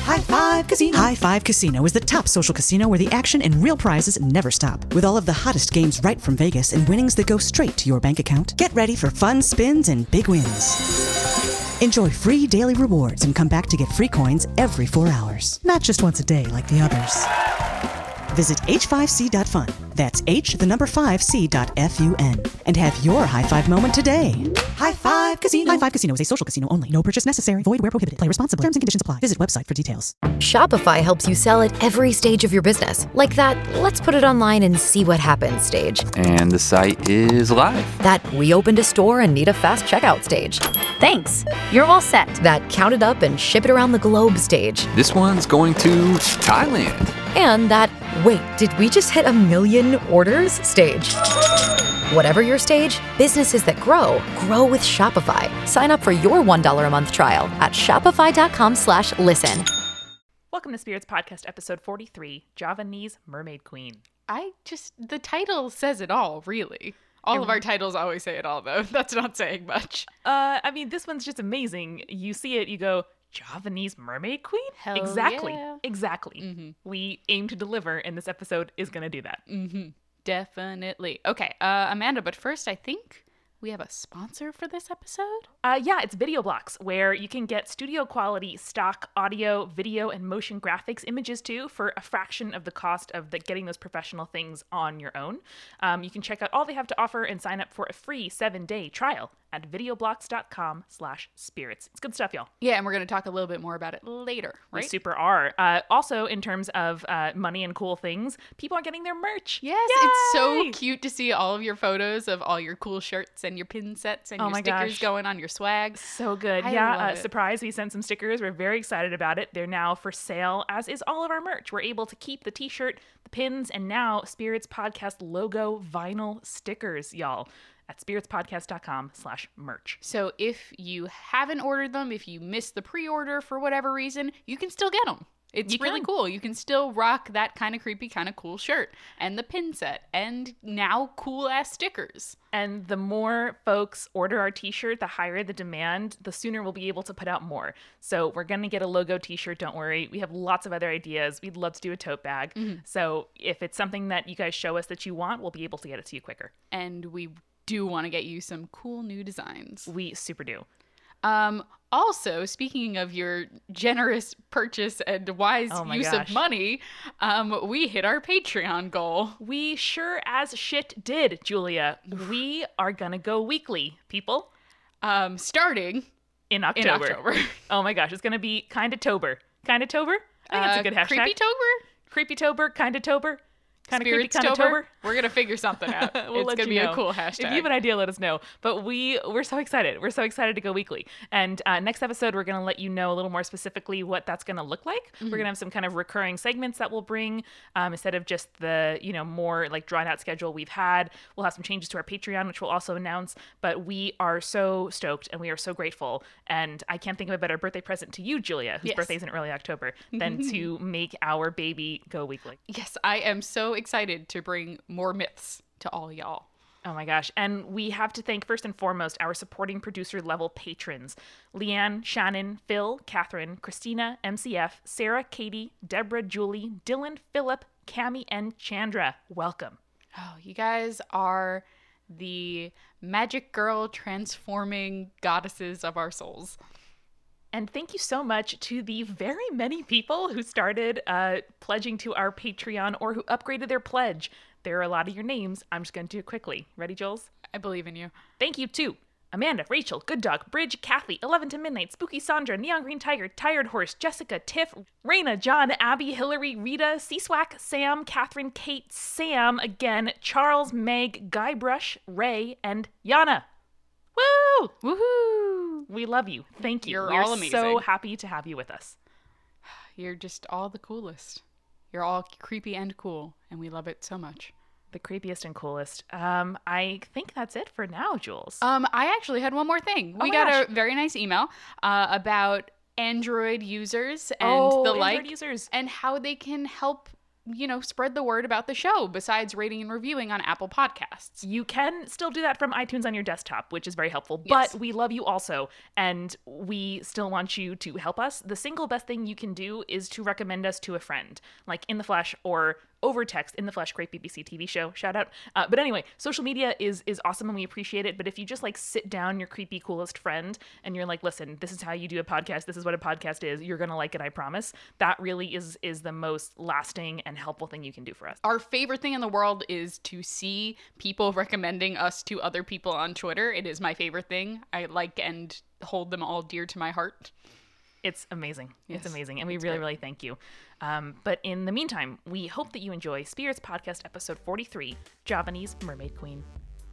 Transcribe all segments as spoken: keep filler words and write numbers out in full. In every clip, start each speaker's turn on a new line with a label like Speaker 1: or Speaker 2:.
Speaker 1: High Five Casino. High Five Casino is the top social casino where the action and real prizes never stop. With all of the hottest games right from Vegas and winnings that go straight to your bank account, get ready for fun spins and big wins. Enjoy free daily rewards and come back to get free coins every four hours. Not just once a day like the others. Visit H five C dot fun. That's H, the number five, C dot F U N. And have your high five moment today. High Five Casino. High Five Casino is a social casino only. No purchase necessary. Void where prohibited. Play responsibly. Terms and conditions apply. Visit website for details.
Speaker 2: Shopify helps you sell at every stage of your business. Like that, let's put it online and see what happens stage.
Speaker 3: And the site is live.
Speaker 2: That we opened a store and need a fast checkout stage.
Speaker 4: Thanks. You're all set.
Speaker 2: That count it up and ship it around the globe stage.
Speaker 3: This one's going to Thailand.
Speaker 2: And that, wait, did we just hit a million orders stage? Whatever your stage, businesses that grow, grow with Shopify. Sign up for your one dollar a month trial at shopify.com slash listen.
Speaker 5: Welcome to Spirits Podcast, episode forty-three, Javanese Mermaid Queen.
Speaker 6: I just, the title says it all, really. All of our titles always say it all, though. That's not saying much.
Speaker 5: Uh, I mean, this one's just amazing. You see it, you go, Javanese Mermaid Queen?
Speaker 6: Hell
Speaker 5: exactly.
Speaker 6: yeah.
Speaker 5: Exactly.
Speaker 6: Mm-hmm.
Speaker 5: We aim to deliver, and this episode is going to do that.
Speaker 6: Mm-hmm. Definitely. Okay, uh, Amanda, but first, I think we have a sponsor for this episode?
Speaker 5: Uh, yeah, it's Video Blocks, where you can get studio quality stock audio, video, and motion graphics images too for a fraction of the cost of the, getting those professional things on your own. Um, you can check out all they have to offer and sign up for a free seven-day trial at videoblocks.com slash spirits. It's good stuff, y'all.
Speaker 6: Yeah, and we're going to talk a little bit more about it later, right?
Speaker 5: We super are. Uh, also, in terms of uh, money and cool things, people are getting their merch.
Speaker 6: Yes,
Speaker 5: Yay!
Speaker 6: It's so cute to see all of your photos of all your cool shirts and your pin sets and
Speaker 5: Oh
Speaker 6: your
Speaker 5: my
Speaker 6: stickers
Speaker 5: gosh.
Speaker 6: going on your swag.
Speaker 5: So good.
Speaker 6: I
Speaker 5: yeah,
Speaker 6: love
Speaker 5: uh,
Speaker 6: it.
Speaker 5: surprise, we sent some stickers. We're very excited about it. They're now for sale, as is all of our merch. We're able to keep the t-shirt, the pins, and now Spirits Podcast logo vinyl stickers, y'all, at spiritspodcast.com slash merch.
Speaker 6: So if you haven't ordered them, if you missed the pre-order for whatever reason, you can still get them. It's
Speaker 5: You
Speaker 6: really
Speaker 5: can.
Speaker 6: cool. You can still rock that kind of creepy, kind of cool shirt and the pin set and now cool ass stickers.
Speaker 5: And the more folks order our t-shirt, the higher the demand, the sooner we'll be able to put out more. So we're going to get a logo t-shirt, don't worry. We have lots of other ideas. We'd love to do a tote bag.
Speaker 6: Mm-hmm.
Speaker 5: So if it's something that you guys show us that you want, we'll be able to get it to you quicker.
Speaker 6: And we do want to get you some cool new designs.
Speaker 5: We super do.
Speaker 6: Um, also, speaking of your generous purchase and wise
Speaker 5: Oh my
Speaker 6: use
Speaker 5: gosh.
Speaker 6: of money, um, we hit our Patreon goal.
Speaker 5: We sure as shit did, Julia. We are gonna go weekly, people,
Speaker 6: Um, starting
Speaker 5: in
Speaker 6: in
Speaker 5: October.
Speaker 6: October.
Speaker 5: Oh my gosh, it's gonna be kinda tober. Kinda tober? I think that's a good hashtag.
Speaker 6: Creepy Tober?
Speaker 5: Creepy tober, kinda tober. Kinda creepy,
Speaker 6: Spirits
Speaker 5: kinda
Speaker 6: Tober?
Speaker 5: tober.
Speaker 6: We're going to figure something out.
Speaker 5: We'll
Speaker 6: it's
Speaker 5: let
Speaker 6: going to
Speaker 5: you
Speaker 6: be
Speaker 5: know.
Speaker 6: a cool hashtag.
Speaker 5: If you have an idea, let us know. But we, we're so excited. We're so excited to go weekly. And uh, next episode, we're going to let you know a little more specifically what that's going to look like.
Speaker 6: Mm-hmm.
Speaker 5: We're going to have some kind of recurring segments that we'll bring um, instead of just the, you know, more like drawn out schedule we've had. We'll have some changes to our Patreon, which we'll also announce. But we are so stoked and we are so grateful. And I can't think of a better birthday present to you, Julia, whose
Speaker 6: Yes.
Speaker 5: birthday is in early October, than to make our baby go weekly.
Speaker 6: Yes, I am so excited to bring more myths to all y'all.
Speaker 5: Oh my gosh. And we have to thank first and foremost our supporting producer level patrons. Leanne, Shannon, Phil, Catherine, Christina, M C F, Sarah, Katie, Deborah, Julie, Dylan, Philip, Cami, and Chandra. Welcome.
Speaker 6: Oh, you guys are the magic girl transforming goddesses of our souls.
Speaker 5: And thank you so much to the very many people who started uh, pledging to our Patreon or who upgraded their pledge. There are a lot of your names. I'm just going to do it quickly. Ready, Jules?
Speaker 6: I believe in you.
Speaker 5: Thank you to Amanda, Rachel, Good Dog, Bridge, Kathy, eleven to Midnight, Spooky Sandra, Neon Green Tiger, Tired Horse, Jessica, Tiff, Raina, John, Abby, Hillary, Rita, C-Swack, Sam, Catherine, Kate, Sam, again, Charles, Meg, Guybrush, Ray, and Yana. Woo!
Speaker 6: Woohoo!
Speaker 5: We love you. Thank you.
Speaker 6: You're
Speaker 5: We're
Speaker 6: all
Speaker 5: so
Speaker 6: amazing.
Speaker 5: happy to have you with us.
Speaker 6: You're just all the coolest. You're all creepy and cool, and we love it so much.
Speaker 5: The creepiest and coolest. Um, I think that's it for now, Jules.
Speaker 6: Um, I actually had one more thing.
Speaker 5: Oh
Speaker 6: we
Speaker 5: my
Speaker 6: got
Speaker 5: gosh.
Speaker 6: a very nice email uh, about Android users and
Speaker 5: Oh,
Speaker 6: the
Speaker 5: Android
Speaker 6: like,
Speaker 5: users.
Speaker 6: and how they can help you know, spread the word about the show besides rating and reviewing on Apple Podcasts.
Speaker 5: You can still do that from iTunes on your desktop, which is very helpful.
Speaker 6: Yes.
Speaker 5: But we love you also, and we still want you to help us. The single best thing you can do is to recommend us to a friend, like In the Flesh or over text. In the Flesh, great B B C T V show, shout out. Uh, but anyway, social media is is awesome and we appreciate it. But if you just like sit down your creepy coolest friend and you're like, listen, this is how you do a podcast. This is what a podcast is. You're gonna like it, I promise. That really is is the most lasting and helpful thing you can do for us.
Speaker 6: Our favorite thing in the world is to see people recommending us to other people on Twitter. It is my favorite thing. I like and hold them all dear to my heart.
Speaker 5: It's amazing.
Speaker 6: Yes,
Speaker 5: it's amazing. And we really,
Speaker 6: great.
Speaker 5: really thank you. Um, but in the meantime, we hope that you enjoy Spirits Podcast episode forty-three, Javanese Mermaid Queen.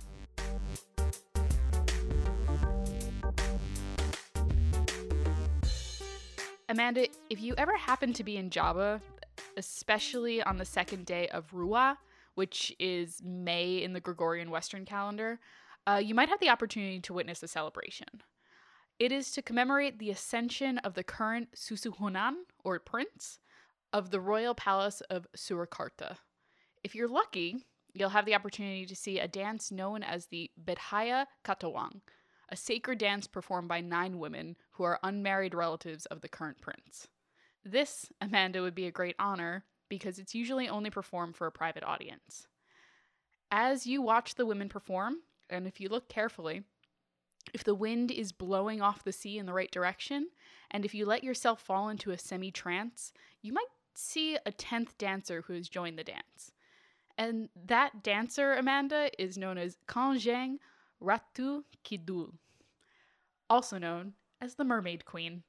Speaker 6: Amanda, if you ever happen to be in Java, especially on the second day of Ruwa, which is May in the Gregorian Western calendar, uh, you might have the opportunity to witness a celebration. It is to commemorate the ascension of the current Susuhunan, or prince, of the royal palace of Surakarta. If you're lucky, you'll have the opportunity to see a dance known as the Bedhaya Katawang, a sacred dance performed by nine women who are unmarried relatives of the current prince. This, Amanda, would be a great honor because it's usually only performed for a private audience. As you watch the women perform, and if you look carefully, if the wind is blowing off the sea in the right direction, and if you let yourself fall into a semi-trance, you might see a tenth dancer who has joined the dance. And that dancer, Amanda, is known as Kanjeng Ratu Kidul, also known as the Mermaid Queen.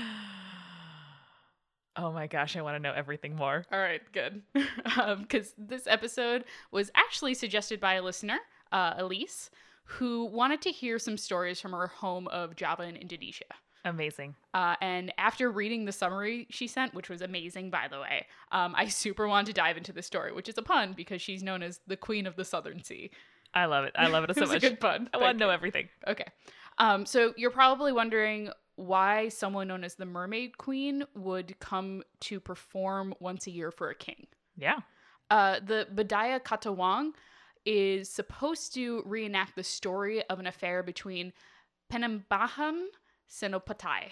Speaker 5: Oh my gosh, I want to know everything more.
Speaker 6: All right, good. Because um, this episode was actually suggested by a listener, uh, Elise, who wanted to hear some stories from her home of Java in Indonesia.
Speaker 5: Amazing.
Speaker 6: Uh, and after reading the summary she sent, which was amazing, by the way, um, I super wanted to dive into the story, which is a pun because she's known as the Queen of the Southern Sea.
Speaker 5: I love it. I love it so
Speaker 6: It was
Speaker 5: much.
Speaker 6: a good pun.
Speaker 5: I
Speaker 6: Thank
Speaker 5: want to know
Speaker 6: you.
Speaker 5: everything.
Speaker 6: Okay. Um, so you're probably wondering why someone known as the Mermaid Queen would come to perform once a year for a king.
Speaker 5: Yeah.
Speaker 6: Uh, the Bedhaya Katawang is supposed to reenact the story of an affair between Penembahan Senopati,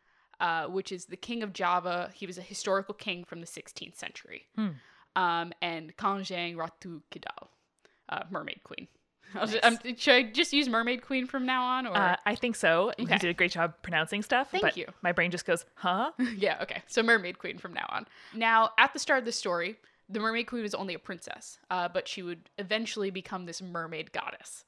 Speaker 6: uh, which is the king of Java. He was a historical king from the sixteenth century.
Speaker 5: Hmm.
Speaker 6: Um, and Kanjeng Ratu Kidal, uh, Mermaid Queen. I'll just, um, should I just use Mermaid Queen from now on? Or
Speaker 5: Uh, I think so. You
Speaker 6: Okay.
Speaker 5: did a great job pronouncing stuff.
Speaker 6: Thank
Speaker 5: but
Speaker 6: you.
Speaker 5: My brain just goes, huh?
Speaker 6: Yeah, okay. So Mermaid Queen from now on. Now, at the start of the story, the Mermaid Queen was only a princess, uh, but she would eventually become this mermaid goddess.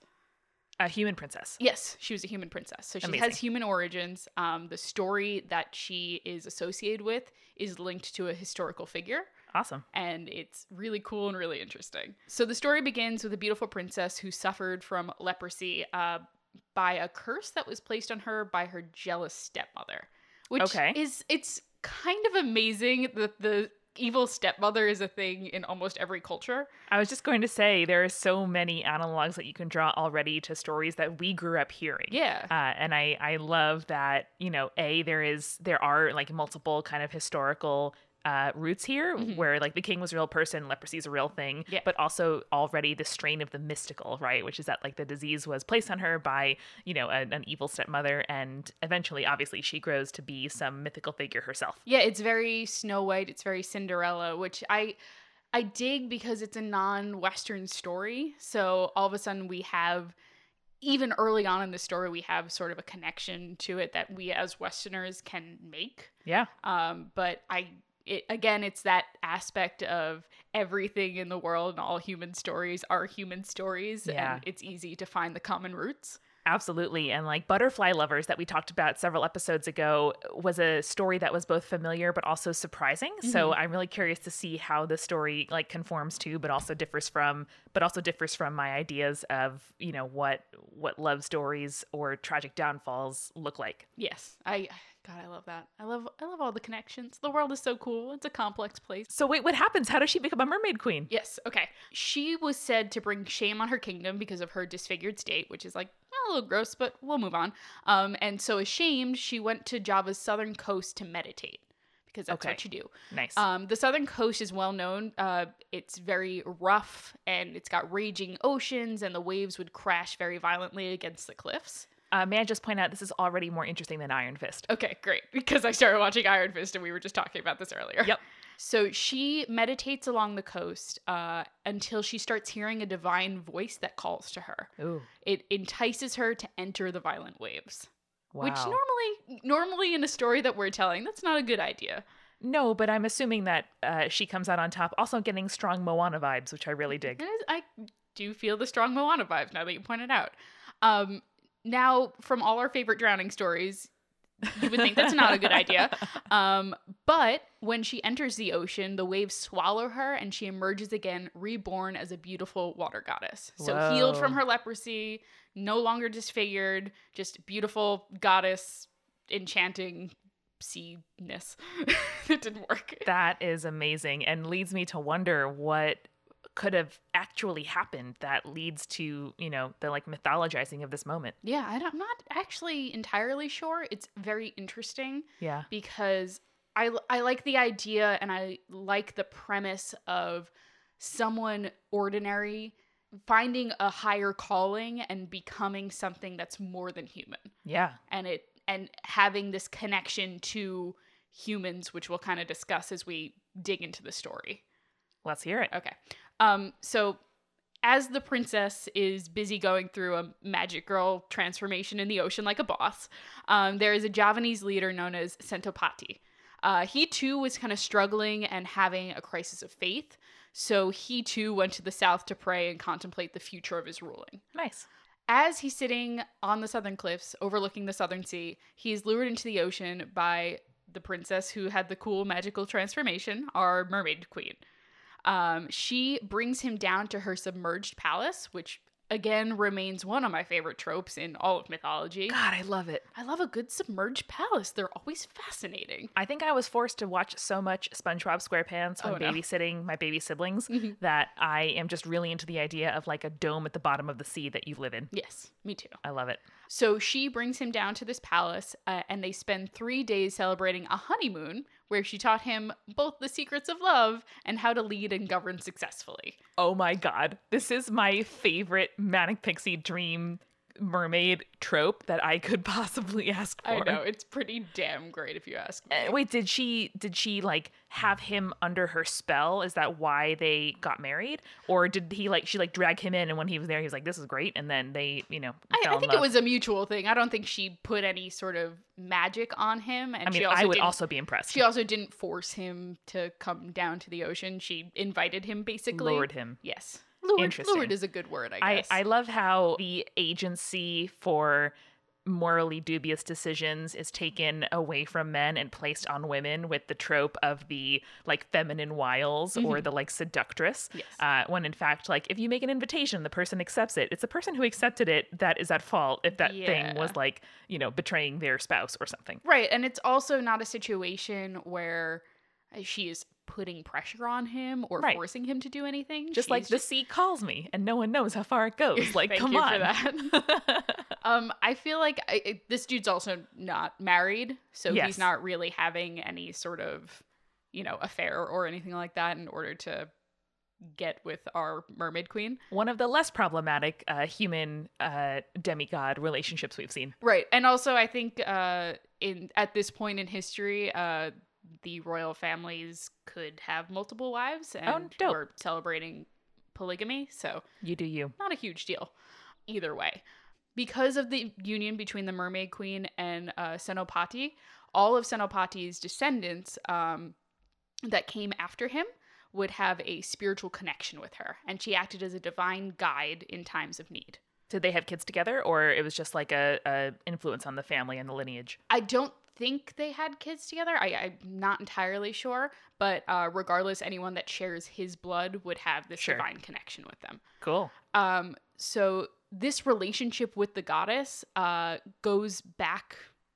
Speaker 5: A human princess.
Speaker 6: Yes, she was a human princess. So she
Speaker 5: Amazing.
Speaker 6: has human origins. Um, the story that she is associated with is linked to a historical figure.
Speaker 5: Awesome.
Speaker 6: And it's really cool and really interesting. So the story begins with a beautiful princess who suffered from leprosy uh, by a curse that was placed on her by her jealous stepmother. Which
Speaker 5: Okay.
Speaker 6: is, it's kind of amazing that the evil stepmother is a thing in almost every culture.
Speaker 5: I was just going to say there are so many analogs that you can draw already to stories that we grew up hearing.
Speaker 6: Yeah.
Speaker 5: Uh, and I, I love that, you know, A, there is there are like multiple kind of historical uh, roots here where like the king was a real person, leprosy is a real thing,
Speaker 6: Yeah.
Speaker 5: but also already the strain of the mystical, right? Which is that like the disease was placed on her by, you know, a, an evil stepmother. And eventually, obviously, she grows to be some mythical figure herself.
Speaker 6: Yeah, it's very Snow White, it's very Cinderella, which I I dig because it's a non-Western story. So all of a sudden we have, even early on in the story, we have sort of a connection to it that we as Westerners can make.
Speaker 5: Yeah.
Speaker 6: Um, but I, it, again, it's that aspect of everything in the world and all human stories are human stories.
Speaker 5: Yeah.
Speaker 6: And it's easy to find the common roots.
Speaker 5: Absolutely. And like Butterfly Lovers that we talked about several episodes ago was a story that was both familiar but also surprising. Mm-hmm. So I'm really curious to see how the story like conforms to but also differs from but also differs from my ideas of, you know, what what love stories or tragic downfalls look like.
Speaker 6: Yes. I God, I love that. I love I love all the connections. The world is so cool. It's a complex place.
Speaker 5: So wait, what happens? How does she become a mermaid queen?
Speaker 6: Yes, okay. She was said to bring shame on her kingdom because of her disfigured state, which is like well, a little gross, but we'll move on. Um, and so ashamed, she went to Java's southern coast to meditate because that's
Speaker 5: Okay.
Speaker 6: what you do.
Speaker 5: Nice.
Speaker 6: Um, the southern coast is well known. Uh, it's very rough, and it's got raging oceans, and the waves would crash very violently against the cliffs.
Speaker 5: Uh, may I just point out this is already more interesting than Iron Fist.
Speaker 6: Okay, great. Because I started watching Iron Fist, and we were just talking about this earlier.
Speaker 5: Yep.
Speaker 6: So she meditates along the coast uh, until she starts hearing a divine voice that calls to her.
Speaker 5: Ooh.
Speaker 6: It entices her to enter the violent waves.
Speaker 5: Wow.
Speaker 6: Which normally, normally in a story that we're telling, that's not a good idea.
Speaker 5: No, but I'm assuming that uh, she comes out on top, also getting strong Moana vibes, which I really dig.
Speaker 6: It is- I do feel the strong Moana vibes now that you point it out. Um, now, from all our favorite drowning stories, you would think that's not a good idea. Um, but when she enters the ocean, the waves swallow her and she emerges again, reborn as a beautiful water goddess. So
Speaker 5: Whoa.
Speaker 6: healed from her leprosy, no longer disfigured, just beautiful goddess, enchanting sea-ness. It didn't work.
Speaker 5: That is amazing and leads me to wonder what could have actually happened that leads to, you know, the like mythologizing of this moment.
Speaker 6: Yeah, I don't- I'm not actually entirely sure. It's very interesting.
Speaker 5: Yeah.
Speaker 6: Because I, I like the idea and I like the premise of someone ordinary finding a higher calling and becoming something that's more than human.
Speaker 5: Yeah.
Speaker 6: And it and having this connection to humans, which we'll kind of discuss as we dig into the story.
Speaker 5: Let's hear it.
Speaker 6: Okay. Um, so as the princess is busy going through a magic girl transformation in the ocean like a boss, um, there is a Javanese leader known as Sentopati. Uh, he too was kind of struggling and having a crisis of faith. So he too went to the south to pray and contemplate the future of his ruling.
Speaker 5: Nice.
Speaker 6: As he's sitting on the southern cliffs overlooking the southern sea, he is lured into the ocean by the princess who had the cool magical transformation, our mermaid queen. Um, she brings him down to her submerged palace, which again remains one of my favorite tropes in all of mythology.
Speaker 5: God, I love it.
Speaker 6: I love a good submerged palace. They're always fascinating.
Speaker 5: I think I was forced to watch so much SpongeBob SquarePants when
Speaker 6: Oh, no.
Speaker 5: babysitting my baby siblings that I am just really into the idea of like a dome at the bottom of the sea that you live in.
Speaker 6: Yes, me too.
Speaker 5: I love it.
Speaker 6: So she brings him down to this palace, uh, and they spend three days celebrating a honeymoon where she taught him both the secrets of love and how to lead and govern successfully.
Speaker 5: Oh my God. This is my favorite Manic Pixie Dream mermaid trope that I could possibly ask for.
Speaker 6: I know, it's pretty damn great if you ask me.
Speaker 5: Uh, wait, did she did she like have him under her spell? Is that why they got married? Or did he like she like drag him in and when he was there he was like, this is great, and then they, you know,
Speaker 6: I,
Speaker 5: fell
Speaker 6: I
Speaker 5: in
Speaker 6: think
Speaker 5: love?
Speaker 6: it was a mutual thing. I don't think she put any sort of magic on him. And
Speaker 5: I mean,
Speaker 6: she also
Speaker 5: I would
Speaker 6: didn't-
Speaker 5: also be impressed.
Speaker 6: She also didn't force him to come down to the ocean. She invited him, basically.
Speaker 5: Lured him.
Speaker 6: Yes. Lured,
Speaker 5: Interesting.
Speaker 6: lured is a good word, I
Speaker 5: I,
Speaker 6: guess.
Speaker 5: I love how the agency for morally dubious decisions is taken away from men and placed on women with the trope of the like feminine wiles or the like seductress.
Speaker 6: Yes.
Speaker 5: Uh, when in fact, like if you make an invitation, the person accepts it. It's the person who accepted it that is at fault if that thing
Speaker 6: Yeah.
Speaker 5: was like, you know, betraying their spouse or something.
Speaker 6: Right. And it's also not a situation where she is putting pressure on him or
Speaker 5: Right.
Speaker 6: forcing him to do anything.
Speaker 5: Just like
Speaker 6: She's
Speaker 5: the sea calls me and no one knows how far it goes. Like,
Speaker 6: Thank
Speaker 5: come
Speaker 6: you
Speaker 5: on.
Speaker 6: for that. um, I feel like I, it, this dude's also not married, so
Speaker 5: Yes.
Speaker 6: he's not really having any sort of, you know, affair or anything like that in order to get with our mermaid queen.
Speaker 5: One of the less problematic uh, human uh, demigod relationships we've seen.
Speaker 6: Right. And also I think uh, in at this point in history, uh, the royal families could have multiple wives and
Speaker 5: Oh, dope.
Speaker 6: we're celebrating polygamy, so
Speaker 5: You do you.
Speaker 6: not a huge deal either way. Because of the union between the mermaid queen and uh, Senopati, all of Senopati's descendants um, that came after him would have a spiritual connection with her, and she acted as a divine guide in times of need.
Speaker 5: Did they have kids together, or it was just like a, a influence on the family and the lineage?
Speaker 6: I don't think they had kids together. I, I'm not entirely sure, but uh, regardless, anyone that shares his blood would have this
Speaker 5: Sure.
Speaker 6: divine connection with them.
Speaker 5: Cool.
Speaker 6: Um, so this relationship with the goddess uh, goes back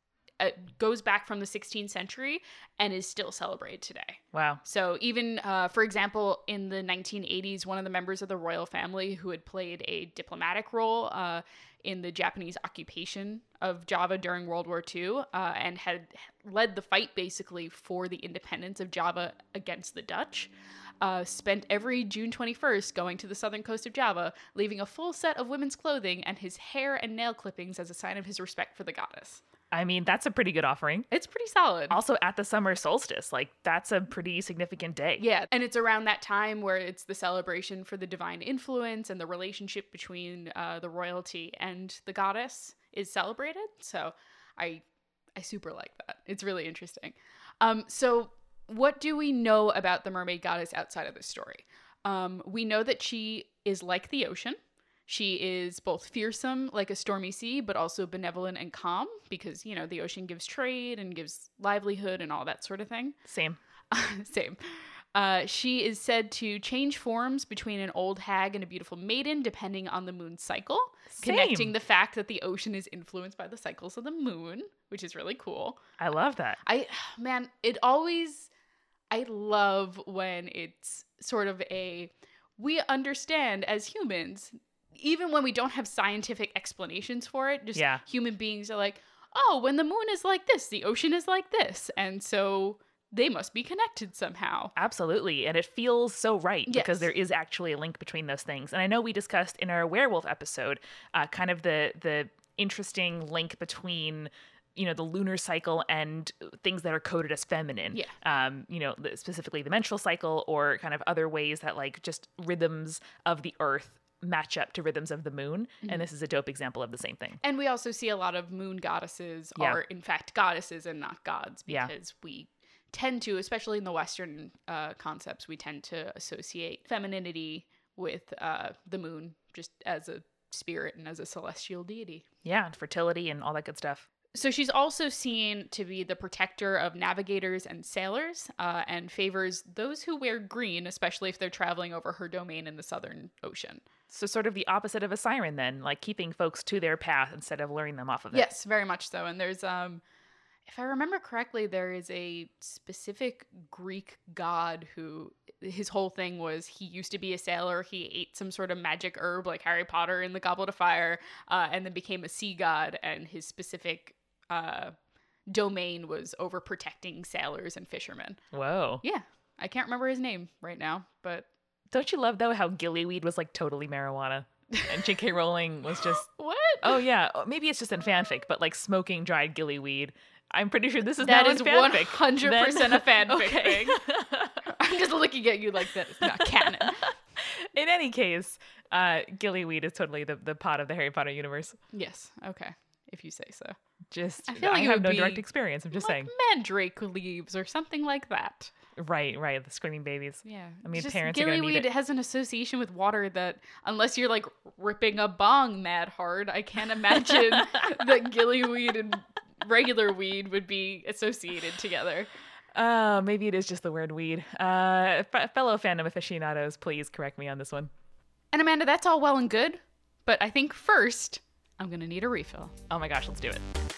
Speaker 6: uh, goes back from the sixteenth century and is still celebrated today.
Speaker 5: Wow.
Speaker 6: So even, uh, for example, in the nineteen eighties, one of the members of the royal family who had played a diplomatic role uh, in the Japanese occupation of Java during World War Two uh, and had led the fight basically for the independence of Java against the Dutch, uh, spent every June twenty-first going to the southern coast of Java, leaving a full set of women's clothing and his hair and nail clippings as a sign of his respect for the goddess.
Speaker 5: I mean, that's a pretty good offering.
Speaker 6: It's pretty solid.
Speaker 5: Also at the summer solstice, like that's a pretty significant day.
Speaker 6: Yeah, and it's around that time where it's the celebration for the divine influence and the relationship between uh, the royalty and the goddess is celebrated. So I I super like that. It's really interesting. Um, so what do we know about the mermaid goddess outside of this story? Um, we know that she is like the ocean. She is both fearsome, like a stormy sea, but also benevolent and calm because, you know, the ocean gives trade and gives livelihood and all that sort of thing.
Speaker 5: Same.
Speaker 6: Same. Uh, she is said to change forms between an old hag and a beautiful maiden, depending on the moon's cycle,
Speaker 5: Same.
Speaker 6: connecting the fact that the ocean is influenced by the cycles of the moon, which is really cool.
Speaker 5: I love that.
Speaker 6: I, man, it always, I love when it's sort of a, we understand as humans, even when we don't have scientific explanations for it, just
Speaker 5: yeah.
Speaker 6: human beings are like, oh, when the moon is like this, the ocean is like this. And so they must be connected somehow.
Speaker 5: Absolutely. And it feels so right
Speaker 6: Yes.
Speaker 5: because there is actually a link between those things. And I know we discussed in our werewolf episode uh, kind of the the interesting link between, you know, the lunar cycle and things that are coded as feminine.
Speaker 6: Yeah.
Speaker 5: Um, you know, specifically the menstrual cycle or kind of other ways that like just rhythms of the earth match up to rhythms of the moon.
Speaker 6: Mm-hmm.
Speaker 5: And this is a dope example of the same thing.
Speaker 6: And we also see a lot of moon goddesses
Speaker 5: Yeah.
Speaker 6: are in fact goddesses and not gods
Speaker 5: Yeah.
Speaker 6: because we tend to, especially in the Western uh, concepts, we tend to associate femininity with uh, the moon just as a spirit and as a celestial deity.
Speaker 5: Yeah. Fertility and all that good stuff.
Speaker 6: So she's also seen to be the protector of navigators and sailors uh, and favors those who wear green, especially if they're traveling over her domain in the Southern Ocean.
Speaker 5: So sort of the opposite of a siren then, like keeping folks to their path instead of luring them off of it.
Speaker 6: Yes, very much so. And there's, um, if I remember correctly, there is a specific Greek god who his whole thing was he used to be a sailor. He ate some sort of magic herb like Harry Potter in the Goblet of Fire uh, and then became a sea god. And his specific uh, domain was over protecting sailors and fishermen.
Speaker 5: Whoa.
Speaker 6: Yeah, I can't remember his name right now, but...
Speaker 5: Don't you love, though, how gillyweed was, like, totally marijuana? And J K Rowling was just...
Speaker 6: What?
Speaker 5: Oh, yeah. Maybe it's just in fanfic, but, like, smoking dried gillyweed. I'm pretty sure this is
Speaker 6: That
Speaker 5: now
Speaker 6: is
Speaker 5: in fanfic.
Speaker 6: one hundred percent
Speaker 5: Then-
Speaker 6: a fanfic
Speaker 5: Okay.
Speaker 6: thing. I'm just looking at you like that. It's not canon.
Speaker 5: In any case, uh, gillyweed is totally the, the pot of the Harry Potter universe.
Speaker 6: Yes, okay, if you say so.
Speaker 5: Just,
Speaker 6: I feel like
Speaker 5: I
Speaker 6: it
Speaker 5: have
Speaker 6: would
Speaker 5: no
Speaker 6: be
Speaker 5: direct experience. I'm just
Speaker 6: like
Speaker 5: saying.
Speaker 6: mandrake leaves or something like that.
Speaker 5: Right, right. The screaming babies.
Speaker 6: Yeah.
Speaker 5: I mean,
Speaker 6: It's just
Speaker 5: parents are going to need
Speaker 6: gillyweed
Speaker 5: it.
Speaker 6: has an association with water that, unless you're like ripping a bong mad hard, I can't imagine that gillyweed and regular weed would be associated together.
Speaker 5: Uh, maybe it is just the word weed. Uh, f- fellow fandom aficionados, please correct me on this one.
Speaker 6: And Amanda, that's all well and good, but I think first I'm going to need a refill.
Speaker 5: Oh my gosh, let's do it.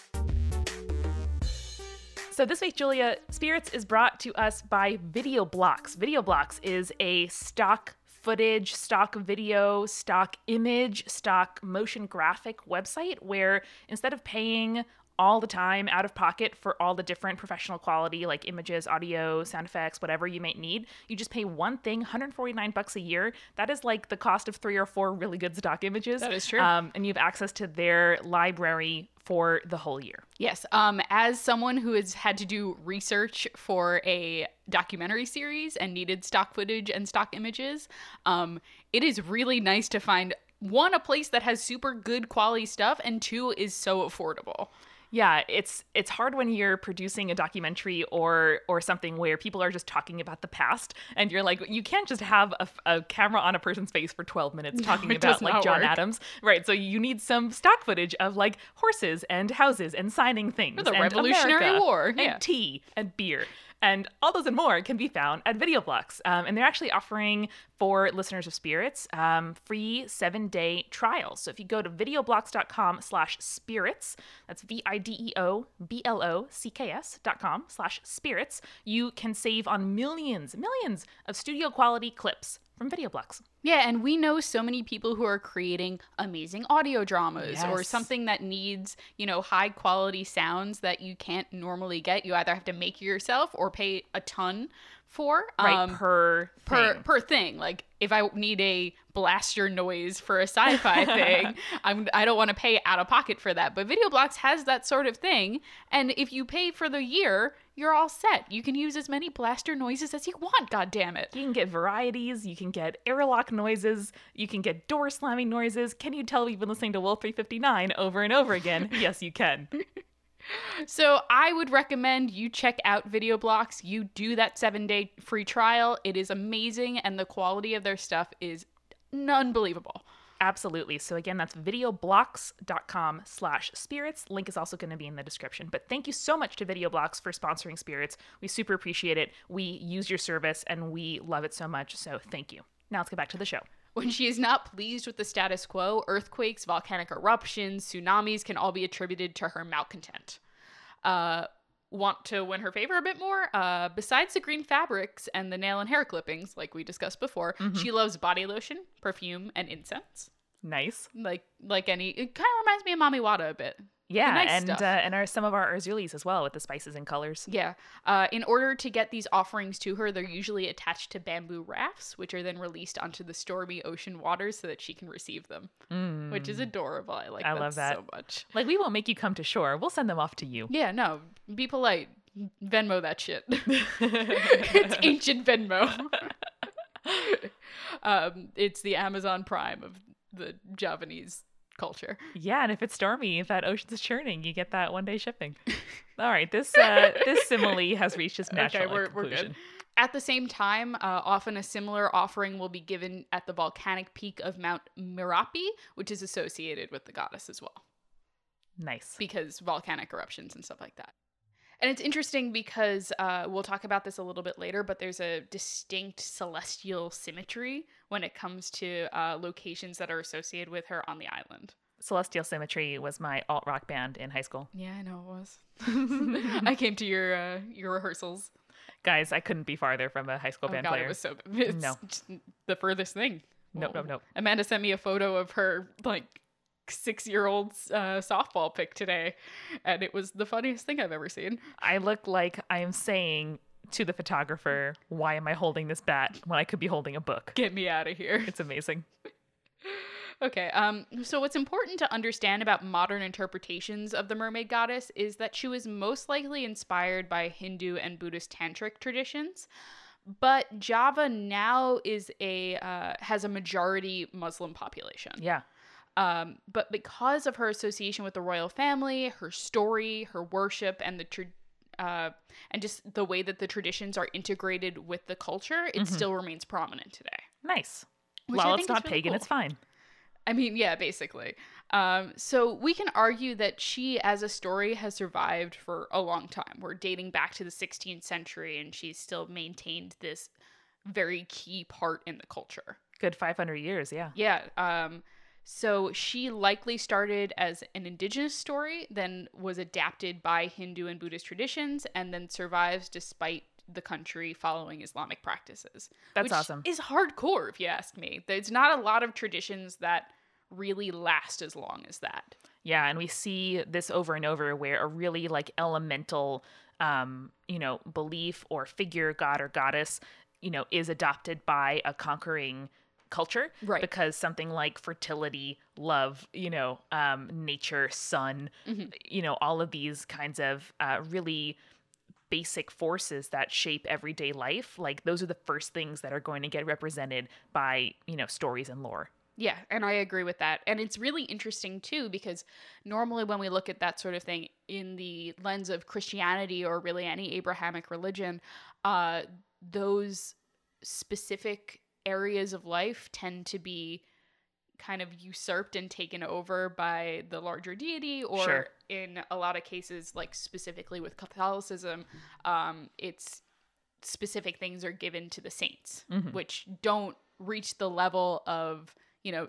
Speaker 5: So this week, Julia, Spirits is brought to us by VideoBlocks. VideoBlocks is a stock footage, stock video, stock image, stock motion graphic website where instead of paying all the time out of pocket for all the different professional quality like images, audio, sound effects, whatever you might need, you just pay one thing, one hundred forty-nine bucks a year. That is like the cost of three or four really good stock images.
Speaker 6: That is true.
Speaker 5: Um, and you have access to their library for the whole year.
Speaker 6: Yes. Um, as someone who has had to do research for a documentary series and needed stock footage and stock images, um, it is really nice to find, one, a place that has super good quality stuff, and two, is so affordable.
Speaker 5: Yeah, it's it's hard when you're producing a documentary or or something where people are just talking about the past, and you're like, you can't just have a, a camera on a person's face for twelve minutes talking
Speaker 6: it
Speaker 5: about
Speaker 6: does
Speaker 5: like
Speaker 6: not
Speaker 5: John
Speaker 6: work.
Speaker 5: Adams, right? So you need some stock footage of like horses and houses and signing things,
Speaker 6: Or the
Speaker 5: and
Speaker 6: Revolutionary
Speaker 5: America,
Speaker 6: War,
Speaker 5: and
Speaker 6: yeah.
Speaker 5: tea and beer. And all those and more can be found at VideoBlocks. Um, and they're actually offering, for listeners of Spirits, um, free seven-day trials. So if you go to videoblocks.com slash spirits, that's V-I-D-E-O-B-L-O-C-K-S dot com slash spirits, you can save on millions, millions of studio-quality clips from VideoBlocks.
Speaker 6: Yeah, and we know so many people who are creating amazing audio dramas or
Speaker 5: Yes.
Speaker 6: something that needs, you know, high quality sounds that you can't normally get. You either have to make it yourself or pay a ton for.
Speaker 5: Right,
Speaker 6: um,
Speaker 5: per
Speaker 6: per
Speaker 5: thing.
Speaker 6: per thing. Like if I need a blaster noise for a sci-fi thing, I'm I don't want to pay out of pocket for that. But VideoBlocks has that sort of thing, and if you pay for the year, you're all set. You can use as many blaster noises as you want. God damn it!
Speaker 5: You can get varieties, you can get airlock noises, you can get door slamming noises. Can you tell we've been listening to Wolf three fifty-nine over and over again? Yes, you can.
Speaker 6: So I would recommend you check out VideoBlocks. You do that seven-day free trial. It is amazing, and the quality of their stuff is unbelievable.
Speaker 5: Absolutely. So again, that's videoblocks.com slash spirits. Link is also going to be in the description. But thank you so much to VideoBlocks for sponsoring Spirits. We super appreciate it. We use your service and we love it so much. So thank you. Now let's get back to the show.
Speaker 6: When she is not pleased with the status quo, earthquakes, volcanic eruptions, tsunamis can all be attributed to her malcontent. Uh, want to win her favor a bit more? Uh, besides the green fabrics and the nail and hair clippings, like we discussed before,
Speaker 5: Mm-hmm.
Speaker 6: she loves body lotion, perfume, and incense.
Speaker 5: Nice.
Speaker 6: Like like any, it kind of reminds me of Mami Wada a bit.
Speaker 5: Yeah,
Speaker 6: The nice
Speaker 5: and
Speaker 6: stuff.
Speaker 5: uh, and our some of our Urzulis as well with the spices and colors.
Speaker 6: Yeah. Uh, in order to get these offerings to her, they're usually attached to bamboo rafts, which are then released onto the stormy ocean waters so that she can receive them,
Speaker 5: Mm.
Speaker 6: which is adorable. I like
Speaker 5: I
Speaker 6: that,
Speaker 5: love that.
Speaker 6: so much.
Speaker 5: Like, we won't make you come to shore. We'll send them off to you.
Speaker 6: Yeah, no, be polite. Venmo that shit. It's ancient Venmo. um, it's the Amazon Prime of the Javanese culture.
Speaker 5: Yeah, and if it's stormy, if that ocean's churning, you get that one day shipping. All right, this uh, this simile has reached its natural
Speaker 6: Okay, we're, we're
Speaker 5: conclusion.
Speaker 6: good. At the same time, uh, often a similar offering will be given at the volcanic peak of Mount Merapi, which is associated with the goddess as well,
Speaker 5: Nice.
Speaker 6: because volcanic eruptions and stuff like that. And it's interesting because uh, we'll talk about this a little bit later, but there's a distinct celestial symmetry when it comes to uh, locations that are associated with her on the island.
Speaker 5: Celestial Symmetry was my alt rock band in high school.
Speaker 6: Yeah, I know it was. I came to your uh, your rehearsals.
Speaker 5: Guys, I couldn't be farther from a high school
Speaker 6: Oh
Speaker 5: band
Speaker 6: god,
Speaker 5: player.
Speaker 6: it was so it's
Speaker 5: No.
Speaker 6: just the furthest thing.
Speaker 5: Nope, nope, nope.
Speaker 6: Amanda sent me a photo of her like six-year-old uh, softball pick today, and it was the funniest thing I've ever seen.
Speaker 5: I look like I am saying to the photographer, why am I holding this bat when I could be holding a book?
Speaker 6: Get me out of here.
Speaker 5: It's amazing.
Speaker 6: Okay, um, so what's important to understand about modern interpretations of the mermaid goddess is that she was most likely inspired by Hindu and Buddhist tantric traditions, but Java now is a uh, has a majority Muslim population.
Speaker 5: Yeah.
Speaker 6: Um, but because of her association with the royal family, her story, her worship, and the tra- uh, and just the way that the traditions are integrated with the culture, it still remains prominent today.
Speaker 5: Nice.
Speaker 6: Which I
Speaker 5: well,
Speaker 6: think
Speaker 5: it's
Speaker 6: is
Speaker 5: not
Speaker 6: really
Speaker 5: pagan,
Speaker 6: cool.
Speaker 5: it's fine.
Speaker 6: I mean, yeah, basically. Um, so we can argue that she, as a story, has survived for a long time. We're dating back to the sixteenth century, and she's still maintained this very key part in the culture.
Speaker 5: Good five hundred years, yeah.
Speaker 6: Yeah. Um, so she likely started as an indigenous story, then was adapted by Hindu and Buddhist traditions, and then survives despite the country following Islamic practices.
Speaker 5: That's
Speaker 6: which
Speaker 5: awesome.
Speaker 6: Is hardcore, if you ask me. There's not a lot of traditions that really last as long as that.
Speaker 5: Yeah, and we see this over and over where a really like elemental um, you know, belief or figure, god or goddess, you know, is adopted by a conquering culture.
Speaker 6: Right.
Speaker 5: Because something like fertility, love, you know, um, nature, sun,
Speaker 6: Mm-hmm.
Speaker 5: you know, all of these kinds of uh, really basic forces that shape everyday life, like those are the first things that are going to get represented by, you know, stories and lore.
Speaker 6: Yeah, and I agree with that. And it's really interesting, too, because normally when we look at that sort of thing in the lens of Christianity or really any Abrahamic religion, uh, those specific areas of life tend to be kind of usurped and taken over by the larger deity, or
Speaker 5: Sure.
Speaker 6: in a lot of cases, like specifically with Catholicism, um, it's specific things are given to the saints,
Speaker 5: Mm-hmm.
Speaker 6: which don't reach the level of, you know,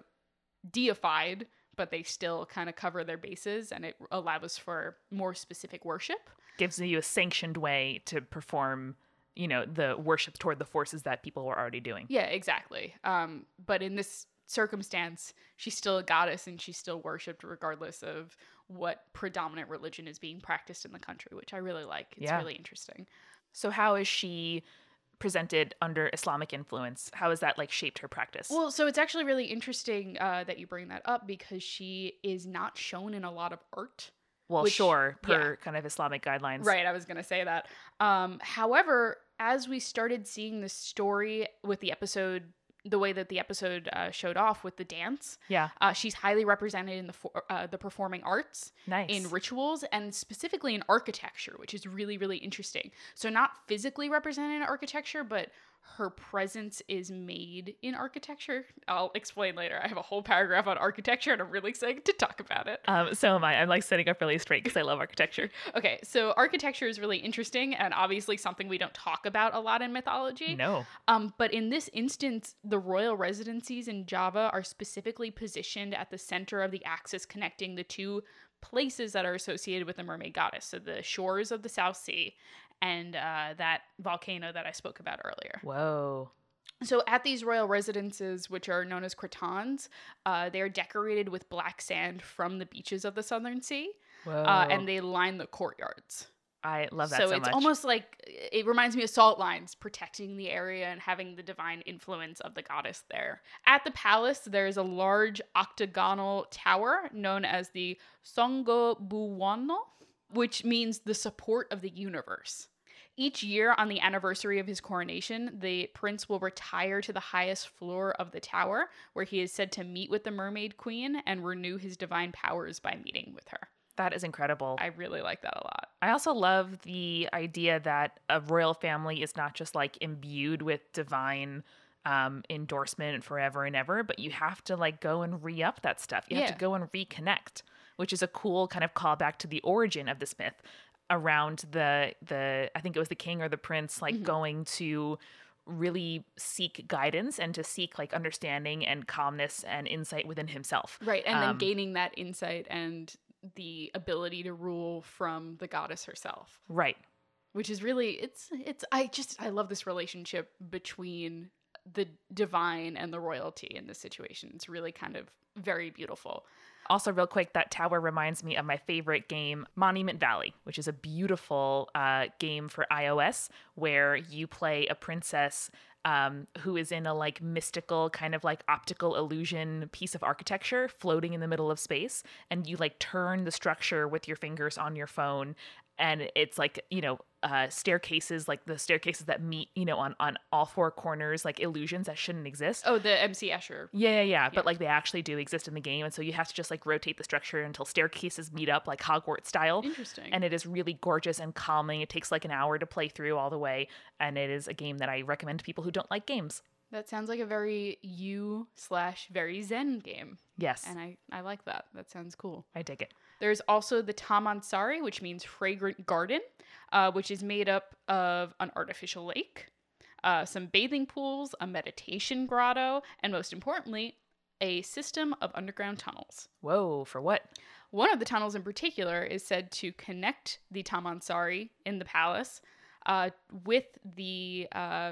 Speaker 6: deified, but they still kind of cover their bases, and it allows for more specific worship.
Speaker 5: Gives you a sanctioned way to perform, you know, the worship toward the forces that people were already doing.
Speaker 6: Yeah, exactly. Um, but in this circumstance, she's still a goddess, and she's still worshipped regardless of what predominant religion is being practiced in the country, which I really like. It's
Speaker 5: Yeah.
Speaker 6: really interesting.
Speaker 5: So how is she presented under Islamic influence? How has that like shaped her practice?
Speaker 6: Well, so it's actually really interesting uh, that you bring that up, because she is not shown in a lot of art.
Speaker 5: Well,
Speaker 6: which-
Speaker 5: sure, per
Speaker 6: yeah.
Speaker 5: kind of Islamic guidelines.
Speaker 6: Right, I was going to say that. Um, however, as we started seeing the story with the episode, the way that the episode uh, showed off with the dance,
Speaker 5: Yeah.
Speaker 6: uh, she's highly represented in the for, uh, the performing arts,
Speaker 5: Nice.
Speaker 6: in rituals, and specifically in architecture, which is really, really interesting. So not physically represented in architecture, but her presence is made in architecture. I'll explain later. I have a whole paragraph on architecture, and I'm really excited to talk about it.
Speaker 5: Um, so am I. I'm like sitting up really straight because I love architecture.
Speaker 6: Okay, so architecture is really interesting, and obviously something we don't talk about a lot in mythology.
Speaker 5: No.
Speaker 6: Um, but in this instance, the royal residencies in Java are specifically positioned at the center of the axis connecting the two places that are associated with the mermaid goddess. So the shores of the South Sea and uh, that volcano that I spoke about earlier.
Speaker 5: Whoa.
Speaker 6: So at these royal residences, which are known as cretons, uh, they are decorated with black sand from the beaches of the Southern Sea,
Speaker 5: Whoa.
Speaker 6: uh, and they line the courtyards.
Speaker 5: I love that
Speaker 6: so,
Speaker 5: so
Speaker 6: it's
Speaker 5: much.
Speaker 6: almost like, it reminds me of salt lines, protecting the area and having the divine influence of the goddess there. At the palace, there is a large octagonal tower known as the Songo Buwano, which means the support of the universe. Each year on the anniversary of his coronation, the prince will retire to the highest floor of the tower, where he is said to meet with the mermaid queen and renew his divine powers by meeting with her.
Speaker 5: That is incredible.
Speaker 6: I really like that a lot.
Speaker 5: I also love the idea that a royal family is not just like imbued with divine um, endorsement forever and ever, but you have to like go and re-up that stuff. You have
Speaker 6: Yeah.
Speaker 5: to go and reconnect, which is a cool kind of callback to the origin of this myth around the, the I think it was the king or the prince, like going to really seek guidance and to seek like understanding and calmness and insight within himself.
Speaker 6: Right, and then
Speaker 5: Um,
Speaker 6: gaining that insight and the ability to rule from the goddess herself,
Speaker 5: Right.
Speaker 6: which is really, it's, it's, I just, I love this relationship between the divine and the royalty in this situation. It's really kind of very beautiful.
Speaker 5: Also, real quick, that tower reminds me of my favorite game, Monument Valley, which is a beautiful uh, game for iOS where you play a princess um, who is in a like mystical kind of like optical illusion piece of architecture floating in the middle of space. And you like turn the structure with your fingers on your phone. And it's like, you know, uh, staircases, like the staircases that meet, you know, on, on all four corners, like illusions that shouldn't exist.
Speaker 6: Oh, the M C Escher.
Speaker 5: Yeah, yeah, yeah,
Speaker 6: Yeah.
Speaker 5: But like they actually do exist in the game. And so you have to just like rotate the structure until staircases meet up like Hogwarts style.
Speaker 6: Interesting.
Speaker 5: And it is really gorgeous and calming. It takes like an hour to play through all the way. And it is a game that I recommend to people who don't like games.
Speaker 6: That sounds like a very you slash very zen game.
Speaker 5: Yes,
Speaker 6: And I, I like that. That sounds cool.
Speaker 5: I dig it.
Speaker 6: There's also the Tamansari, which means fragrant garden, uh, which is made up of an artificial lake, uh, some bathing pools, a meditation grotto, and most importantly, a system of underground tunnels.
Speaker 5: Whoa, for what?
Speaker 6: One of the tunnels in particular is said to connect the Tamansari in the palace uh, with the uh,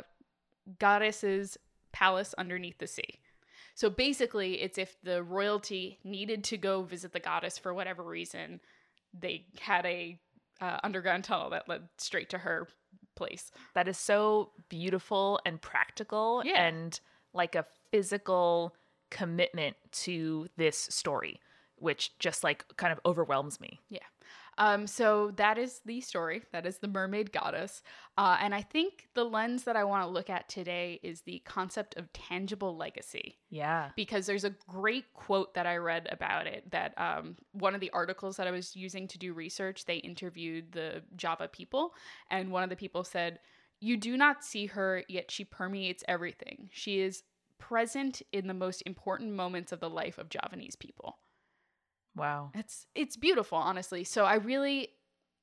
Speaker 6: goddess's palace underneath the sea. So basically, it's if the royalty needed to go visit the goddess for whatever reason, they had a uh, underground tunnel that led straight to her place.
Speaker 5: That is so beautiful and practical
Speaker 6: Yeah.
Speaker 5: and like a physical commitment to this story, which just like kind of overwhelms me.
Speaker 6: Yeah. Um, so that is the story. That is the mermaid goddess. Uh, and I think the lens that I want to look at today is the concept of tangible legacy.
Speaker 5: Yeah.
Speaker 6: Because there's a great quote that I read about it that um, one of the articles that I was using to do research, they interviewed the Java people. And one of the people said, "You do not see her, yet she permeates everything. She is present in the most important moments of the life of Javanese people."
Speaker 5: Wow.
Speaker 6: It's it's beautiful, honestly. So I really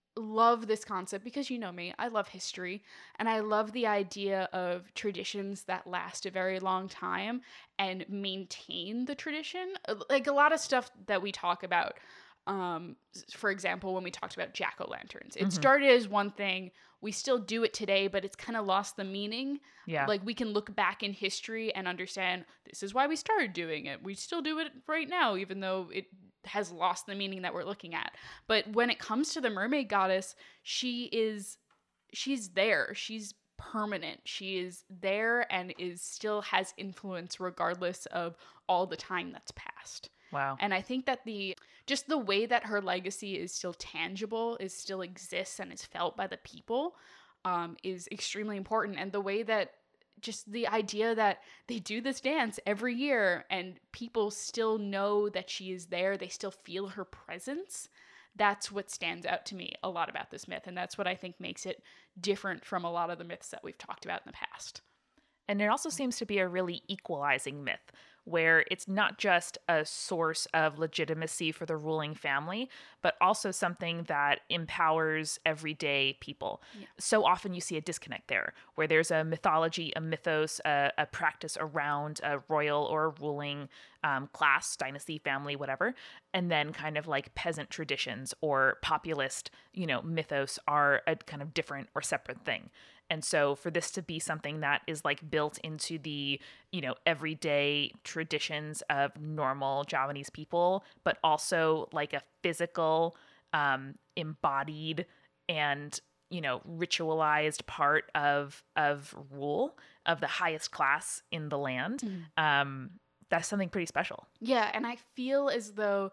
Speaker 6: love this concept because, you know me, I love history, and I love the idea of traditions that last a very long time and maintain the tradition. Like a lot of stuff that we talk about, um, for example, when we talked about jack-o'-lanterns, it mm-hmm. started as one thing. We still do it today, but it's kind of lost the meaning.
Speaker 5: Yeah.
Speaker 6: Like we can look back in history and understand this is why we started doing it. We still do it right now, even though it has lost the meaning that we're looking at. But when it comes to the mermaid goddess, she is, she's there. She's permanent. She is there and is still has influence regardless of all the time that's passed.
Speaker 5: Wow.
Speaker 6: And I think that the, just the way that her legacy is still tangible, is still exists and is felt by the people, um, is extremely important. And the way that just the idea that they do this dance every year and people still know that she is there, they still feel her presence. That's what stands out to me a lot about this myth. And that's what I think makes it different from a lot of the myths that we've talked about in the past.
Speaker 5: And it also seems to be a really equalizing myth, where it's not just a source of legitimacy for the ruling family, but also something that empowers everyday people. Yeah. So often you see a disconnect there, where there's a mythology, a mythos, a, a practice around a royal or a ruling um, class, dynasty, family, whatever, and then kind of like peasant traditions or populist, you know, mythos are a kind of different or separate thing. And so for this to be something that is like built into the, you know, everyday traditions of normal Javanese people, but also like a physical, um, embodied and, you know, ritualized part of, of rule of the highest class in the land, mm. um, that's something pretty special.
Speaker 6: Yeah. And I feel as though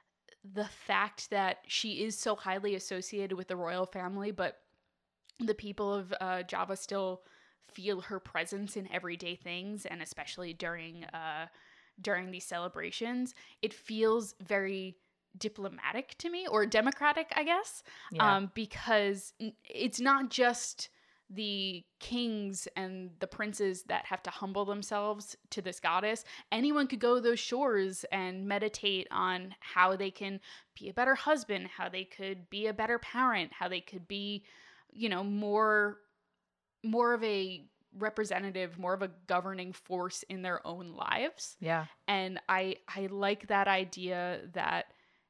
Speaker 6: the fact that she is so highly associated with the royal family, but the people of uh, Java still feel her presence in everyday things, and especially during uh, during these celebrations, it feels very diplomatic to me, or democratic, I guess, yeah. um, because it's not just the kings and the princes that have to humble themselves to this goddess. Anyone could go to those shores and meditate on how they can be a better husband, how they could be a better parent, how they could be, you know, more, more of a representative, more of a governing force in their own lives.
Speaker 5: Yeah.
Speaker 6: And I, I like that idea that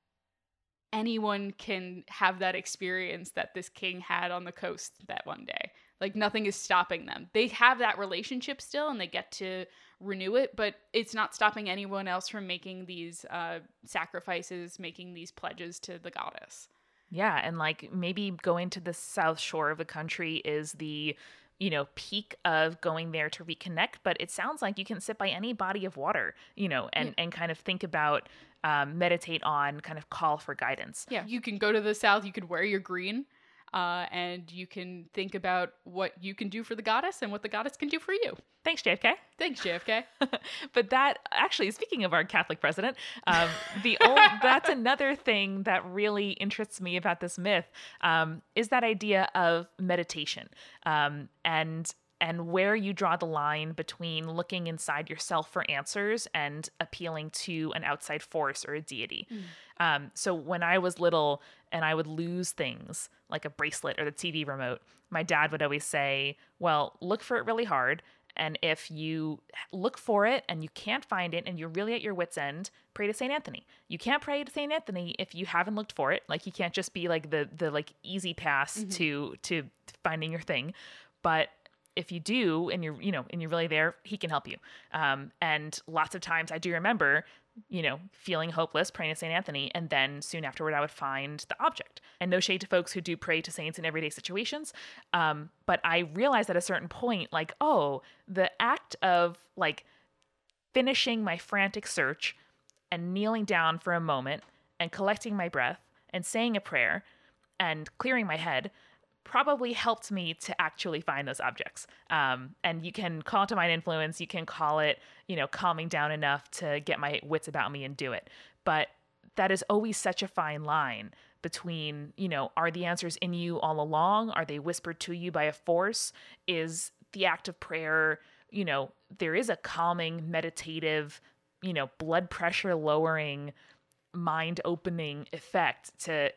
Speaker 6: anyone can have that experience that this king had on the coast that one day. Like nothing is stopping them. They have that relationship still and they get to renew it, but it's not stopping anyone else from making these uh, sacrifices, making these pledges to the goddess.
Speaker 5: Yeah, and like maybe going to the south shore of the country is the, you know, peak of going there to reconnect, but it sounds like you can sit by any body of water, you know, and, yeah. and kind of think about, um, meditate on, kind of call for guidance.
Speaker 6: Yeah, you can go to the south, you could wear your green, uh, and you can think about what you can do for the goddess and what the goddess can do for you.
Speaker 5: Thanks, J F K.
Speaker 6: Thanks, J F K.
Speaker 5: But that, actually, speaking of our Catholic president, um, the old, that's another thing that really interests me about this myth, um, is that idea of meditation, um, and and where you draw the line between looking inside yourself for answers and appealing to an outside force or a deity. Mm. Um, so when I was little and I would lose things like a bracelet or the T V remote, my dad would always say, well, look for it really hard. And if you look for it and you can't find it and you're really at your wit's end, pray to Saint Anthony. You can't pray to Saint Anthony if you haven't looked for it. Like he can't just be like the the like easy pass mm-hmm. to to finding your thing. But if you do and you're, you know, and you're really there, he can help you. Um, and lots of times I do remember, you know, feeling hopeless, praying to Saint Anthony, and then soon afterward I would find the object. And no shade to folks who do pray to saints in everyday situations. Um, but I realized at a certain point, like, oh, the act of like finishing my frantic search and kneeling down for a moment and collecting my breath and saying a prayer and clearing my head probably helped me to actually find those objects. Um, and you can call it divine influence. You can call it, you know, calming down enough to get my wits about me and do it. But that is always such a fine line between, you know, are the answers in you all along? Are they whispered to you by a force? Is the act of prayer, you know, there is a calming, meditative, you know, blood pressure lowering, mind opening effect to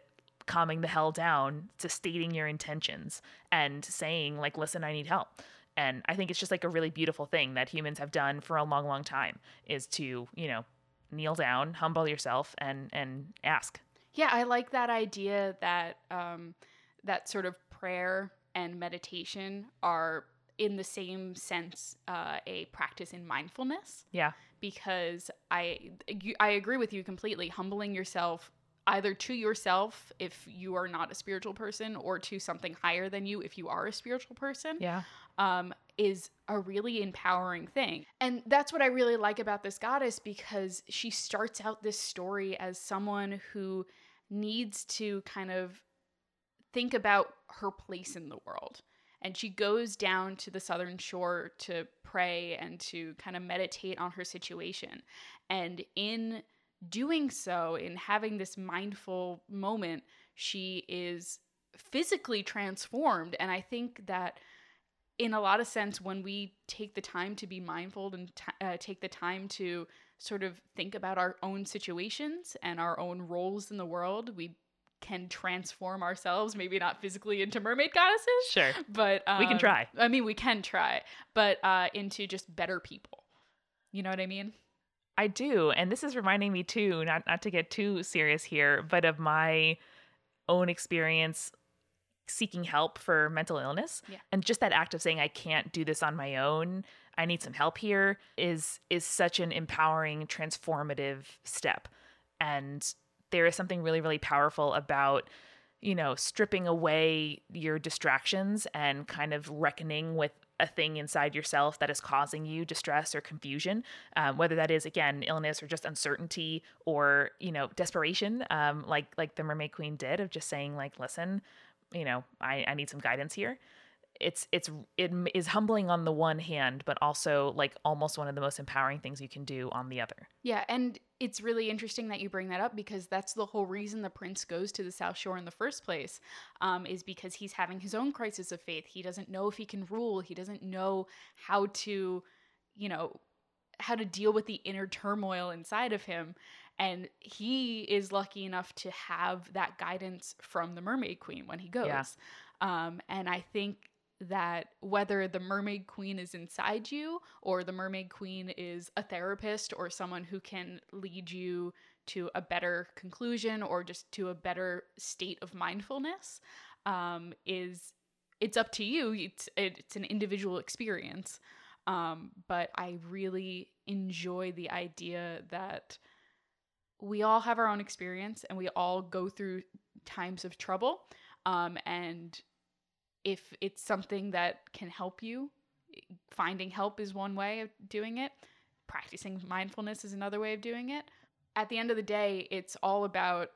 Speaker 5: calming the hell down to stating your intentions and saying like, listen, I need help. And I think it's just like a really beautiful thing that humans have done for a long, long time, is to, you know, kneel down, humble yourself, and and ask.
Speaker 6: Yeah, I like that idea that um, that sort of prayer and meditation are, in the same sense, uh, a practice in mindfulness.
Speaker 5: Yeah.
Speaker 6: Because I you, I agree with you completely. Humbling yourself, either to yourself if you are not a spiritual person, or to something higher than you if you are a spiritual person.
Speaker 5: Yeah.
Speaker 6: Um, is a really empowering thing. And that's what I really like about this goddess, because she starts out this story as someone who needs to kind of think about her place in the world. And she goes down to the southern shore to pray and to kind of meditate on her situation. And in doing so, in having this mindful moment, she is physically transformed. And I think that in a lot of sense, when we take the time to be mindful and t- uh, take the time to sort of think about our own situations and our own roles in the world, we can transform ourselves, maybe not physically into mermaid goddesses.
Speaker 5: Sure.
Speaker 6: But um,
Speaker 5: we can try.
Speaker 6: I mean, we can try, but uh, into just better people. You know what I mean?
Speaker 5: I do. And this is reminding me too, not, not to get too serious here, but of my own experience seeking help for mental illness.
Speaker 6: Yeah.
Speaker 5: And just that act of saying, I can't do this on my own, I need some help here, is is such an empowering, transformative step. And there is something really, really powerful about, you know, stripping away your distractions and kind of reckoning with a thing inside yourself that is causing you distress or confusion, um, whether that is, again, illness or just uncertainty or, you know, desperation, um, like like the Mermaid Queen did, of just saying like, listen, you know, I, I need some guidance here. It's, it's, it is humbling on the one hand, but also like almost one of the most empowering things you can do on the other.
Speaker 6: Yeah. And it's really interesting that you bring that up, because that's the whole reason the prince goes to the South Shore in the first place, um, is because he's having his own crisis of faith. He doesn't know if he can rule. He doesn't know how to, you know, how to deal with the inner turmoil inside of him. And he is lucky enough to have that guidance from the Mermaid Queen when he goes.
Speaker 5: Yeah.
Speaker 6: Um, and I think that whether the Mermaid Queen is inside you, or the Mermaid Queen is a therapist or someone who can lead you to a better conclusion or just to a better state of mindfulness, um, is it's up to you. It's, it's an individual experience. Um, but I really enjoy the idea that we all have our own experience and we all go through times of trouble. Um, and if it's something that can help you, finding help is one way of doing it. Practicing mindfulness is another way of doing it. At the end of the day, it's all about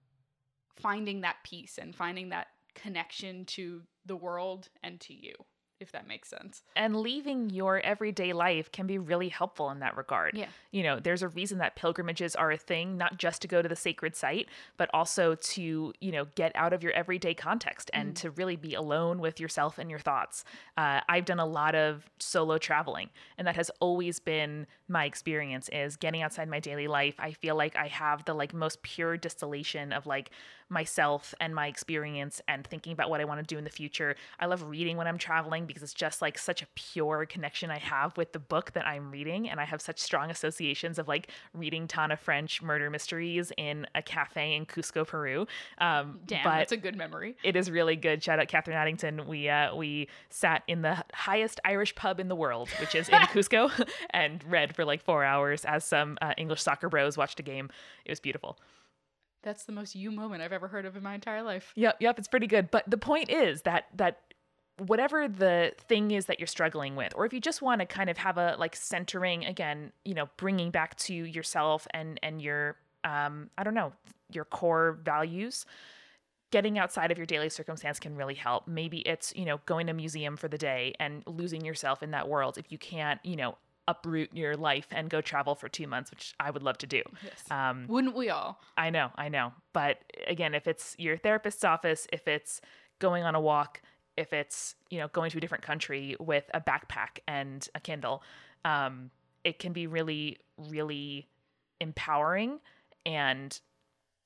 Speaker 6: finding that peace and finding that connection to the world and to you, if that makes sense.
Speaker 5: And leaving your everyday life can be really helpful in that regard.
Speaker 6: Yeah.
Speaker 5: You know, there's a reason that pilgrimages are a thing, not just to go to the sacred site, but also to, you know, get out of your everyday context and mm. to really be alone with yourself and your thoughts. Uh, I've done a lot of solo traveling, and that has always been my experience, is getting outside my daily life. I feel like I have the like most pure distillation of like myself and my experience and thinking about what I want to do in the future. I love reading when I'm traveling because it's just like such a pure connection I have with the book that I'm reading. And I have such strong associations of like reading Tana French murder mysteries in a cafe in Cusco, Peru. Um,
Speaker 6: Damn,
Speaker 5: but
Speaker 6: that's a good memory.
Speaker 5: It is really good. Shout out Catherine Addington. We, uh, we sat in the highest Irish pub in the world, which is in Cusco, and read for like four hours as some uh, English soccer bros watched a game. It was beautiful.
Speaker 6: That's the most you moment I've ever heard of in my entire life.
Speaker 5: Yep, yep, it's pretty good. But the point is that that whatever the thing is that you're struggling with, or if you just want to kind of have a like centering, again, you know, bringing back to yourself and and your um I don't know, your core values, getting outside of your daily circumstance can really help. Maybe it's, you know, going to a museum for the day and losing yourself in that world if you can't, you know, uproot your life and go travel for two months, which I would love to do.
Speaker 6: Yes.
Speaker 5: Um,
Speaker 6: Wouldn't we all?
Speaker 5: I know, I know. But again, if it's your therapist's office, if it's going on a walk, if it's, you know, going to a different country with a backpack and a Kindle, um, it can be really, really empowering. And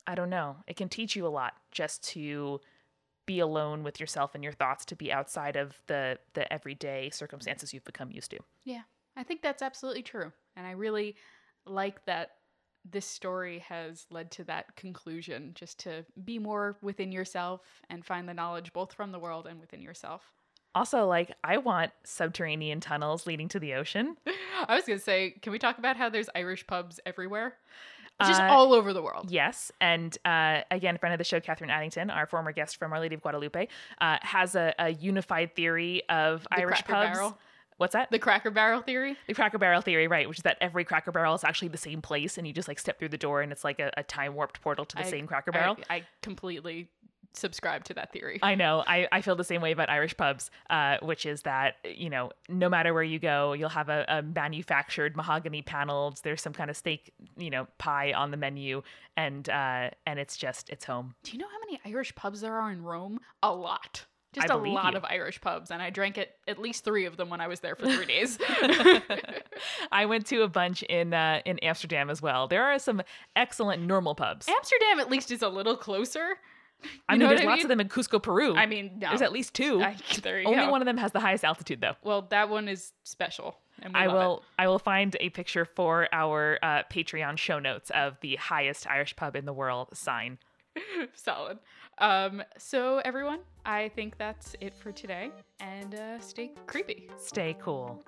Speaker 5: I don't know. It can teach you a lot just to be alone with yourself and your thoughts, to be outside of the the everyday circumstances you've become used to.
Speaker 6: Yeah, I think that's absolutely true. And I really like that this story has led to that conclusion, just to be more within yourself and find the knowledge both from the world and within yourself.
Speaker 5: Also, like, I want subterranean tunnels leading to the ocean.
Speaker 6: I was going to say, can we talk about how there's Irish pubs everywhere? Just
Speaker 5: Uh,
Speaker 6: all over the world.
Speaker 5: Yes. And uh, again, friend of the show, Catherine Addington, our former guest from Our Lady of Guadalupe, uh, has a, a unified theory of
Speaker 6: The
Speaker 5: Irish
Speaker 6: Cracker
Speaker 5: pubs.
Speaker 6: Barrel.
Speaker 5: What's that?
Speaker 6: The Cracker Barrel theory?
Speaker 5: The Cracker Barrel theory, right, which is that every Cracker Barrel is actually the same place, and you just like step through the door and it's like a, a time warped portal to the
Speaker 6: I-
Speaker 5: same Cracker Barrel.
Speaker 6: I, I completely subscribe to that theory.
Speaker 5: I know. I, I feel the same way about Irish pubs, uh, which is that, you know, no matter where you go, you'll have a, a manufactured mahogany panels. There's some kind of steak, you know, pie on the menu, and uh, and it's just, it's home.
Speaker 6: Do you know how many Irish pubs there are in Rome? A lot. Just
Speaker 5: I
Speaker 6: a
Speaker 5: believe
Speaker 6: lot
Speaker 5: you.
Speaker 6: of Irish pubs, and I drank at at least three of them when I was there for three days.
Speaker 5: I went to a bunch in uh, in Amsterdam as well. There are some excellent normal pubs.
Speaker 6: Amsterdam at least is a little closer.
Speaker 5: I
Speaker 6: You
Speaker 5: mean,
Speaker 6: know
Speaker 5: there's
Speaker 6: what I
Speaker 5: lots
Speaker 6: mean?
Speaker 5: of them in Cusco, Peru.
Speaker 6: I mean, no.
Speaker 5: There's at least two.
Speaker 6: I, there you
Speaker 5: Only
Speaker 6: go.
Speaker 5: one of them has the highest altitude, though.
Speaker 6: Well, that one is special. And we
Speaker 5: I
Speaker 6: love
Speaker 5: will I will find a picture for our uh, Patreon show notes of the highest Irish pub in the world sign.
Speaker 6: it. Solid. Um, so, everyone, I think that's it for today. And uh, stay creepy.
Speaker 5: Stay cool.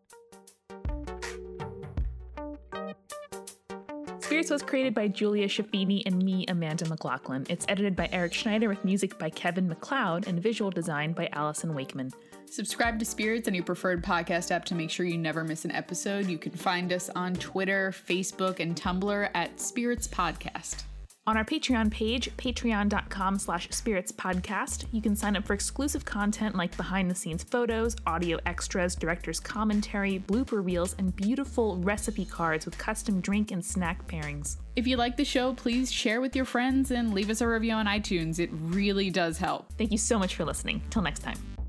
Speaker 5: Spirits was created by Julia Schaffini and me, Amanda McLaughlin. It's edited by Eric Schneider with music by Kevin MacLeod and visual design by Allison Wakeman.
Speaker 6: Subscribe to Spirits on your preferred podcast app to make sure you never miss an episode. You can find us on Twitter, Facebook, and Tumblr at Spirits Podcast.
Speaker 5: On our Patreon page, patreon.com slash spirits podcast, you can sign up for exclusive content like behind-the-scenes photos, audio extras, director's commentary, blooper reels, and beautiful recipe cards with custom drink and snack pairings.
Speaker 6: If you like the show, please share with your friends and leave us a review on iTunes. It really does help.
Speaker 5: Thank you so much for listening. Till next time.